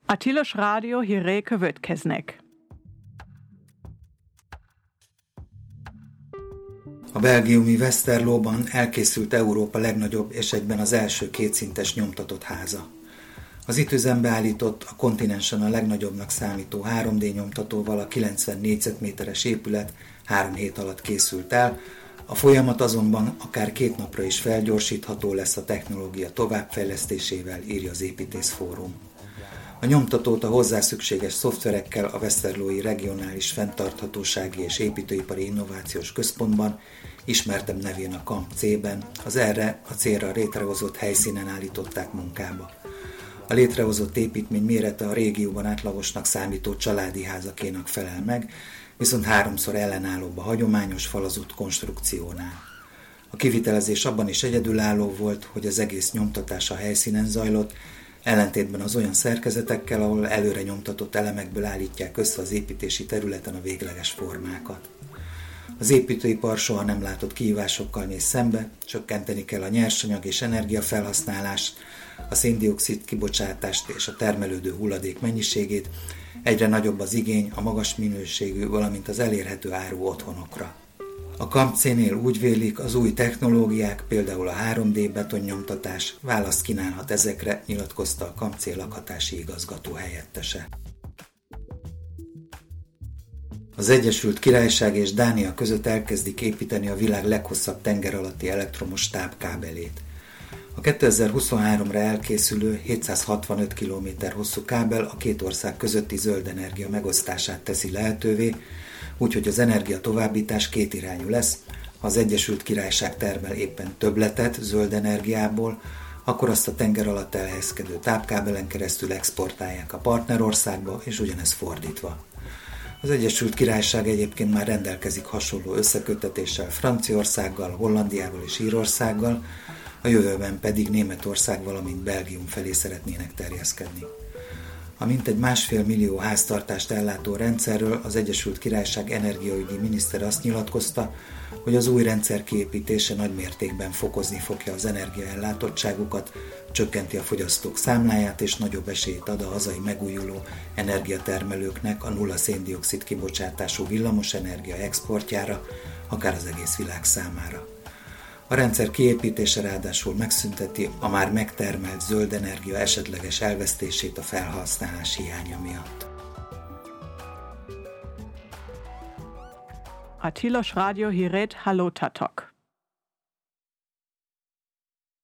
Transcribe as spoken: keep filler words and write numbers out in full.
A Tilos Rádió hírei következnek. A belgiumi Westerloban elkészült Európa legnagyobb és egyben az első kétszintes nyomtatott háza. Az itt üzembe állított, a kontinensen a legnagyobbnak számító három dé nyomtatóval a kilencven négyzetméteres épület három hét alatt készült el, a folyamat azonban akár két napra is felgyorsítható lesz a technológia továbbfejlesztésével, írja az Építészfórum. A nyomtatót a hozzá szükséges szoftverekkel a Westerlói Regionális Fenntarthatósági és Építőipari Innovációs Központban, ismertebb nevén a Kamp C-ben, az erre a célra létrehozott helyszínen állították munkába. A létrehozott építmény mérete a régióban átlagosnak számító családi házakénak felel meg, viszont háromszor ellenállóbb a hagyományos falazott konstrukciónál. A kivitelezés abban is egyedülálló volt, hogy az egész nyomtatás a helyszínen zajlott, ellentétben az olyan szerkezetekkel, ahol előre nyomtatott elemekből állítják össze az építési területen a végleges formákat. Az építőipar soha nem látott kihívásokkal néz szembe, csökkenteni kell a nyersanyag és energiafelhasználást, a szén-dioxid kibocsátást és a termelődő hulladék mennyiségét, egyre nagyobb az igény a magas minőségű, valamint az elérhető áru otthonokra. A Kamp C-nél úgy vélik, az új technológiák, például a három dé betonnyomtatás választ kínálhat ezekre, nyilatkozta a Kamp C lakhatási igazgató helyettese. Az Egyesült Királyság és Dánia között elkezdik építeni a világ leghosszabb tenger alatti elektromos tápkábelét. A kétezer-huszonháromra elkészülő hétszázhatvanöt kilométer hosszú kábel a két ország közötti zöld energia megosztását teszi lehetővé, úgyhogy az energia továbbítás kétirányú lesz. Ha az Egyesült Királyság termel éppen többletet zöld energiából, akkor azt a tenger alatt elhelyezkedő tápkábelen keresztül exportálják a partnerországba, és ugyanez fordítva. Az Egyesült Királyság egyébként már rendelkezik hasonló összeköttetéssel Franciaországgal, Hollandiával és Írországgal, a jövőben pedig Németország, valamint Belgium felé szeretnének terjeszkedni. A mintegy másfél millió háztartást ellátó rendszerről az Egyesült Királyság energiaügyi miniszter azt nyilatkozta, hogy az új rendszer kiépítése nagy mértékben fokozni fogja az energiaellátottságukat, csökkenti a fogyasztók számláját és nagyobb esélyt ad a hazai megújuló energiatermelőknek a nulla szén-dioxid kibocsátású villamosenergia exportjára, akár az egész világ számára. A rendszer kiépítése ráadásul megszünteti a már megtermelt zöld energia esetleges elvesztését a felhasználás hiánya miatt. A Tilos Rádió hírét hallottatok.